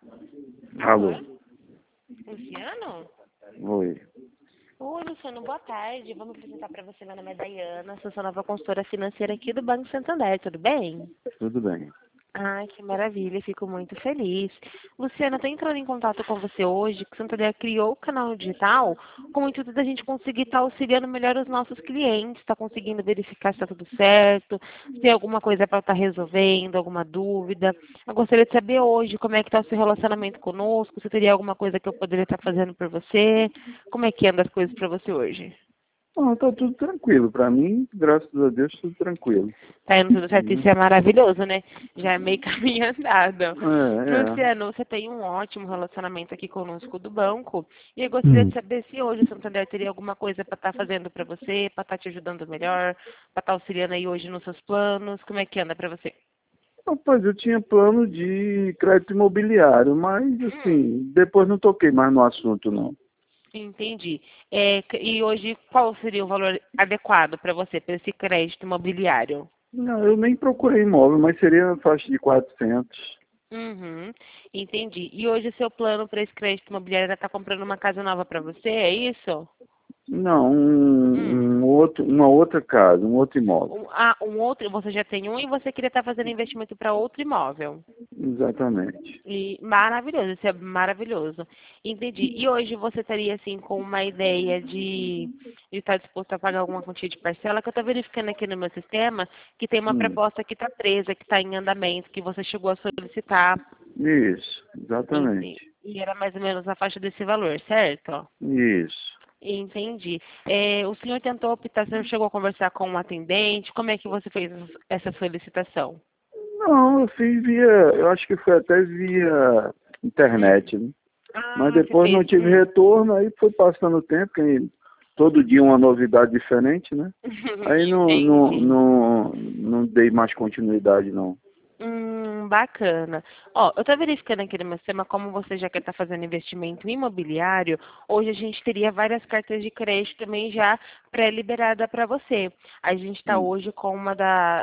Alô? Alô? Luciano? Oi. Oi, Luciano, boa tarde. Vamos apresentar para você. Meu nome é Dayana, sou sua nova consultora financeira aqui do Banco Santander, tudo bem? Tudo bem. Ai, que maravilha, fico muito feliz. Luciana, estou entrando em contato com você hoje, que o Santander criou o canal digital com o intuito da gente conseguir estar auxiliando melhor os nossos clientes, está conseguindo verificar se está tudo certo, se tem alguma coisa para estar resolvendo, alguma dúvida. Eu gostaria de saber hoje como é que está o seu relacionamento conosco, se teria alguma coisa que eu poderia estar fazendo por você, como é que anda as coisas para você hoje? Não, tá tudo tranquilo. Pra mim, graças a Deus, tudo tranquilo. Tá indo tudo certo, isso Uhum. é maravilhoso, né? Já é meio caminho andado. É. Luciano, você tem um ótimo relacionamento aqui conosco do banco e eu gostaria de Hum. saber se hoje o Santander teria alguma coisa para estar fazendo para você, para estar te ajudando melhor, para estar auxiliando aí hoje nos seus planos. Como é que anda para você? Rapaz, eu tinha plano de crédito imobiliário, mas, assim, depois não toquei mais no assunto, não. Entendi. E hoje qual seria o valor adequado para você, para esse crédito imobiliário? Não, eu nem procurei imóvel, mas seria na faixa de 400. Uhum, entendi. E hoje o seu plano para esse crédito imobiliário está comprando uma casa nova para você, é isso? Não, Hum. uma outra casa, um outro imóvel. Um outro, você já tem um e você queria estar fazendo investimento para outro imóvel. Exatamente. E maravilhoso, isso é maravilhoso. Entendi. E hoje você estaria assim com uma ideia de estar disposto a pagar alguma quantia de parcela, que eu estou verificando aqui no meu sistema que tem uma Hum. proposta que está presa, que está em andamento, que você chegou a solicitar. Isso, exatamente. E era mais ou menos a faixa desse valor, certo? Isso. Entendi. O senhor tentou optar, o senhor chegou a conversar com um atendente? Como é que você fez essa solicitação? Não, eu fiz eu acho que foi até via Hum. internet, né? Mas Ah, você depois não fez. tive retorno, aí foi passando o tempo, que todo dia uma novidade diferente, né? Aí Entendi. não dei mais continuidade, não. Bacana. Ó, eu estou verificando aqui no meu sistema, como você já quer estar fazendo investimento imobiliário, hoje a gente teria várias cartas de crédito também já pré-liberada para você. A gente está Hum. hoje com uma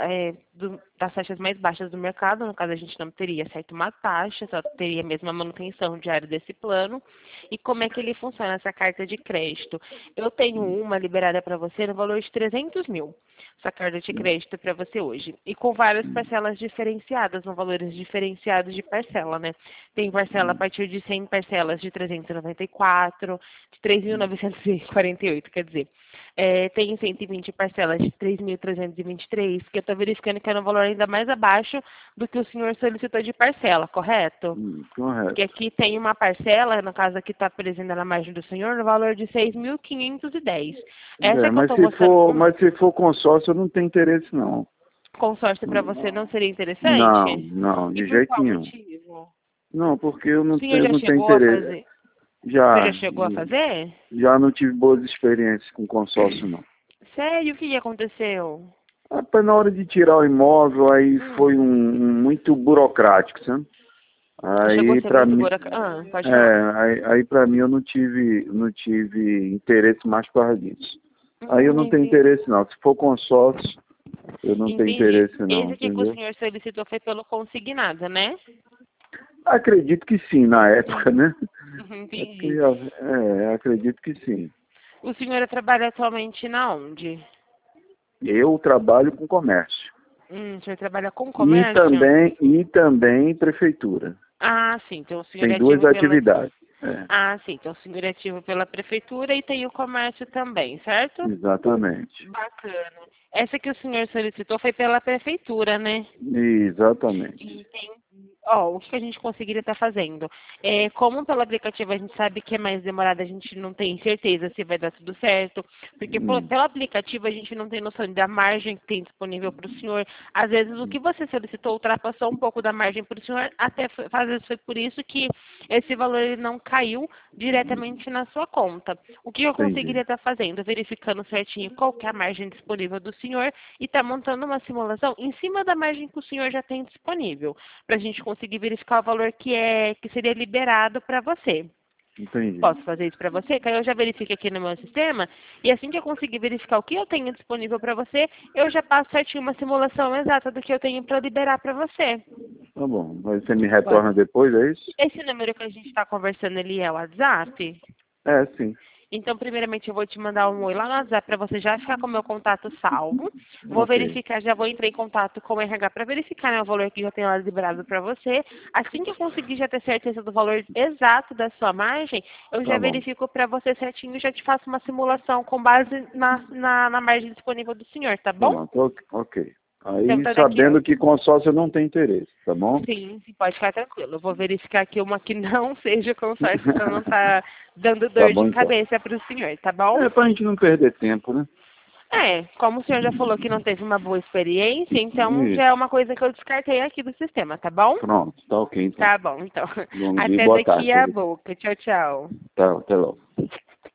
das taxas mais baixas do mercado, no caso a gente não teria certo uma taxa, só teria mesmo a manutenção diária desse plano. E como é que ele funciona, essa carta de crédito? Eu tenho uma liberada para você no valor de 300 mil, essa carta de crédito para você hoje. E com várias parcelas diferenciadas, no valores diferenciados de parcela, né? Tem parcela a partir de 100 parcelas de 394, de 3.948, quer dizer. Tem 120 parcelas de 3.323, que eu estou verificando que é um valor ainda mais abaixo do que o senhor solicitou de parcela, correto? Porque Correto. aqui tem uma parcela, no caso aqui está presente na margem do senhor, no valor de 6.510. Essa É, que eu estou mostrando, mas se for consórcio, eu não tenho interesse, não. consórcio para você não seria Não, interessante? não, E de por jeito qual nenhum. motivo? Não, porque eu O senhor já não tenho chegou a interesse. fazer? O senhor já Já, chegou a fazer? já não tive boas experiências com consórcio, não. Sério? O que aconteceu? Rapaz, na hora de tirar o imóvel, aí foi Hum. muito burocrático, sabe? Chegou a Aí ser pra muito mim, pode falar. aí para mim eu não tive interesse mais por causa disso. Aí eu não tenho Entendi. interesse não. Se for consórcio, eu não tenho Entendi. interesse não, Esse aqui que o entendeu? senhor solicitou foi pelo consignado, né? Acredito que sim, na época, Sim. né? Entendi. Acredito que sim. O senhor trabalha atualmente na onde? Eu trabalho com comércio. O senhor trabalha com comércio? E também prefeitura. Ah, sim. Então o senhor Tem é duas ativo pela. atividades. É, Ah, sim. Então o senhor é ativo pela prefeitura e tem o comércio também, certo? exatamente. Bacana. Essa que o senhor solicitou foi pela prefeitura, né? Exatamente. Entendi. Ó, o que a gente conseguiria estar fazendo? Como pelo aplicativo a gente sabe que é mais demorado, a gente não tem certeza se vai dar tudo certo, porque Hum, pelo aplicativo a gente não tem noção da margem que tem disponível para o senhor. Às vezes o que você solicitou ultrapassou um pouco da margem para o senhor, às vezes foi por isso que esse valor ele não caiu diretamente na sua conta. O que eu conseguiria entendi. estar fazendo? Verificando certinho qual que é a margem disponível do senhor e está montando uma simulação em cima da margem que o senhor já tem disponível, para a gente conseguir verificar o valor que seria liberado para você. Entendi. Posso fazer isso para você? Que aí eu já verifico aqui no meu sistema e assim que eu conseguir verificar o que eu tenho disponível para você, eu já passo certinho uma simulação exata do que eu tenho para liberar para você. Tá bom. Mas você me Pode. retorna depois, é isso? Esse número que a gente está conversando ali é o WhatsApp? É, sim. Então, primeiramente, eu vou te mandar um oi lá no WhatsApp para você já ficar com o meu contato salvo. Vou Ok. verificar, já vou entrar em contato com o RH para verificar, né, o valor que eu tenho lá liberado para você. Assim que eu conseguir já ter certeza do valor exato da sua margem, eu já Tá bom. verifico para você certinho e já te faço uma simulação com base na margem disponível do senhor, tá Tá bom? bom. Ok. Então, Aí, tá daqui. sabendo que consórcio não tem interesse, tá bom? Sim, pode ficar tranquilo. Eu vou verificar aqui uma que não seja consórcio para não estar dando Tá dor de bom, então. cabeça para o senhor, tá bom? É pra gente não perder tempo, né? É, como o senhor já falou que não teve uma boa experiência, então já é Isso. uma coisa que eu descartei aqui do sistema, tá bom? Pronto. Tá ok, então. Tá bom, então. Bom dia e Até boa daqui tarde. a boca. Tchau, tchau. Tá, até logo.